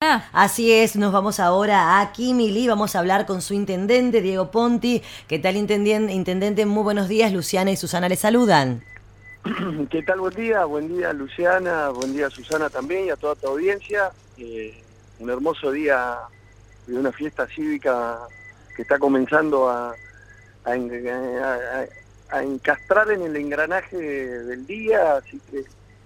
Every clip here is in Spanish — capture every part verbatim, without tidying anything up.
Luciana. Así es, nos vamos ahora a Quimilí, vamos a hablar con su intendente, Diego Ponti. ¿Qué tal, intendente? Intendente, muy buenos días, Luciana y Susana les saludan. ¿Qué tal? Buen día, buen día Luciana, buen día Susana también y a toda tu audiencia. Eh, un hermoso día de una fiesta cívica que está comenzando a, a, a, a encastrar en el engranaje del día, así que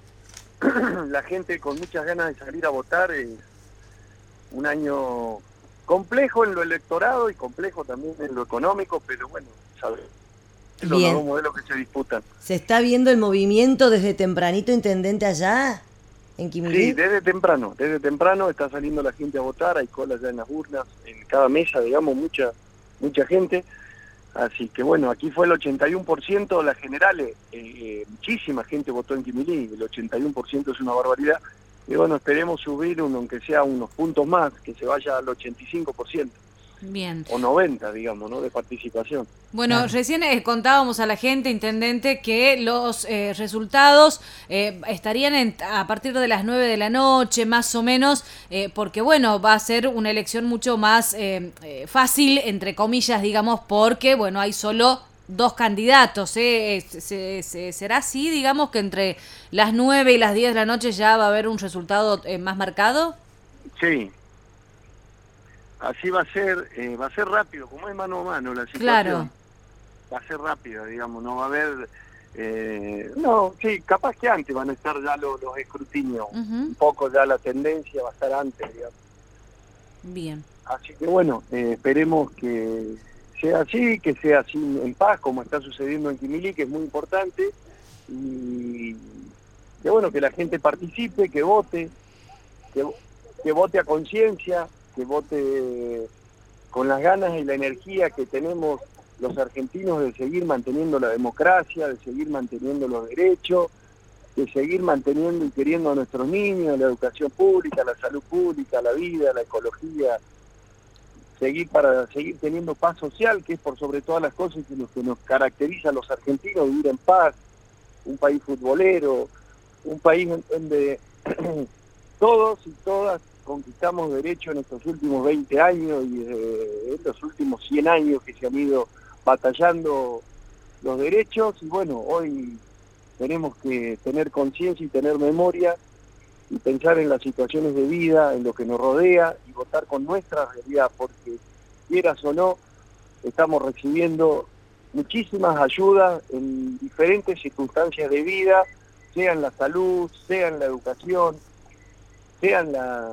la gente con muchas ganas de salir a votar. Es un año complejo en lo electorado y complejo también en lo económico, pero bueno, sabes. Son los dos modelos que se disputan. ¿Se está viendo el movimiento desde tempranito, intendente, allá en Quimilí? Sí, desde temprano, desde temprano está saliendo la gente a votar, hay colas ya en las urnas, en cada mesa, digamos, mucha mucha gente. Así que bueno, aquí fue el ochenta y uno por ciento de las generales, eh, muchísima gente votó en Quimilí, el ochenta y uno por ciento es una barbaridad. Y bueno, esperemos subir, uno, aunque sea unos puntos más, que se vaya al ochenta y cinco por ciento. Bien. O noventa, digamos, ¿no? De participación. Bueno, Claro. recién eh, contábamos a la gente, intendente, que los eh, resultados eh, estarían en, a partir de las nueve de la noche, más o menos, eh, porque, bueno, va a ser una elección mucho más eh, eh, fácil, entre comillas, digamos, porque, bueno, hay solo dos candidatos. ¿eh? Se, se, ¿Será así, digamos, que entre las nueve y las diez de la noche ya va a haber un resultado eh, más marcado? Sí. Así va a ser, eh, va a ser rápido, como es mano a mano la situación. Claro. Va a ser rápida, digamos, no va a haber... Eh, no, sí, capaz que antes van a estar ya los, los escrutinios, Uh-huh. un poco ya la tendencia va a estar antes, digamos. Bien. Así que bueno, eh, esperemos que sea así, que sea así en paz, como está sucediendo en Quimilí, que es muy importante, y que bueno, que la gente participe, que vote, que, que vote a conciencia, que vote con las ganas y la energía que tenemos los argentinos de seguir manteniendo la democracia, de seguir manteniendo los derechos, de seguir manteniendo y queriendo a nuestros niños, la educación pública, la salud pública, la vida, la ecología, seguir para seguir teniendo paz social, que es por sobre todas las cosas que lo que nos caracteriza a los argentinos, vivir en paz, un país futbolero, un país donde todos y todas conquistamos derechos en estos últimos veinte años y eh, en los últimos cien años que se han ido batallando los derechos, y bueno, hoy tenemos que tener conciencia y tener memoria y pensar en las situaciones de vida, en lo que nos rodea y votar con nuestra realidad, porque quieras o no, estamos recibiendo muchísimas ayudas en diferentes circunstancias de vida, sea en la salud, sea en la educación, sea en la,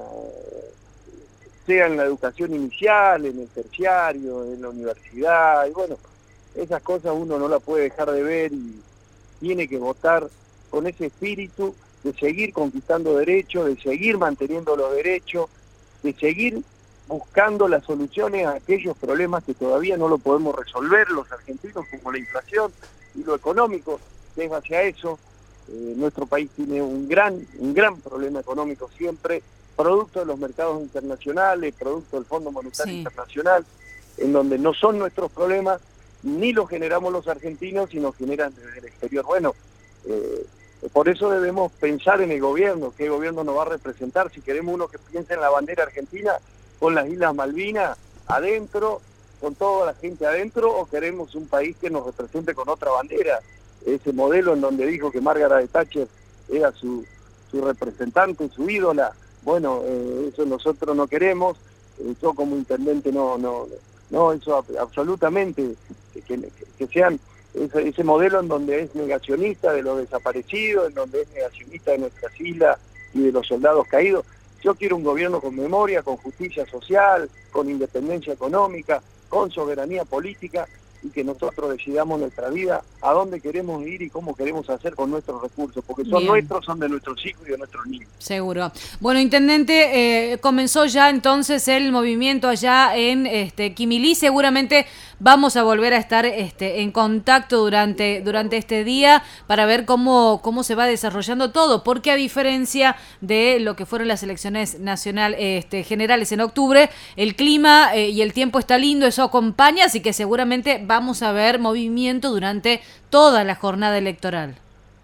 sea en la educación inicial, en el terciario, en la universidad, y bueno, esas cosas uno no las puede dejar de ver y tiene que votar con ese espíritu de seguir conquistando derechos, de seguir manteniendo los derechos, de seguir buscando las soluciones a aquellos problemas que todavía no lo podemos resolver los argentinos, como la inflación y lo económico, que es hacia eso. Eh, nuestro país tiene un gran, un gran problema económico siempre, producto de los mercados internacionales, producto del Fondo Monetario Sí. Internacional, en donde no son nuestros problemas, ni los generamos los argentinos, sino generan desde el exterior. Bueno, eh, por eso debemos pensar en el gobierno, qué gobierno nos va a representar, si queremos uno que piense en la bandera argentina, con las Islas Malvinas adentro, con toda la gente adentro, o queremos un país que nos represente con otra bandera, ese modelo en donde dijo que Margaret Thatcher era su, su representante, su ídola. Bueno, eh, eso nosotros no queremos, eh, yo como intendente no, no, no, eso absolutamente, que, que, que sean ese, ese modelo en donde es negacionista de los desaparecidos, en donde es negacionista de nuestras islas y de los soldados caídos. Yo quiero un gobierno con memoria, con justicia social, con independencia económica, con soberanía política, y que nosotros decidamos nuestra vida, a dónde queremos ir y cómo queremos hacer con nuestros recursos, porque son Bien. nuestros, son de nuestros hijos y de nuestros niños. Seguro. Bueno, intendente, eh, comenzó ya entonces el movimiento allá en este Quimilí. Seguramente vamos a volver a estar este, en contacto durante, durante este día para ver cómo, cómo se va desarrollando todo, porque a diferencia de lo que fueron las elecciones nacional, este, generales en octubre, el clima eh, y el tiempo está lindo, eso acompaña, así que seguramente vamos a ver movimiento durante toda la jornada electoral.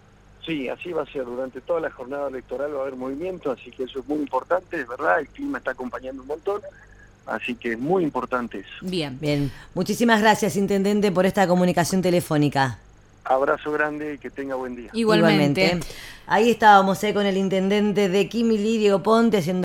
Sí, así va a ser. Durante toda la jornada electoral va a haber movimiento, así que eso es muy importante, es verdad. El clima está acompañando un montón, así que es muy importante eso. Bien. Bien. Muchísimas gracias, intendente, por esta comunicación telefónica. Abrazo grande y que tenga buen día. Igualmente. Igualmente. Ahí estábamos eh, con el intendente de Quimilí, Diego Ponte, haciendo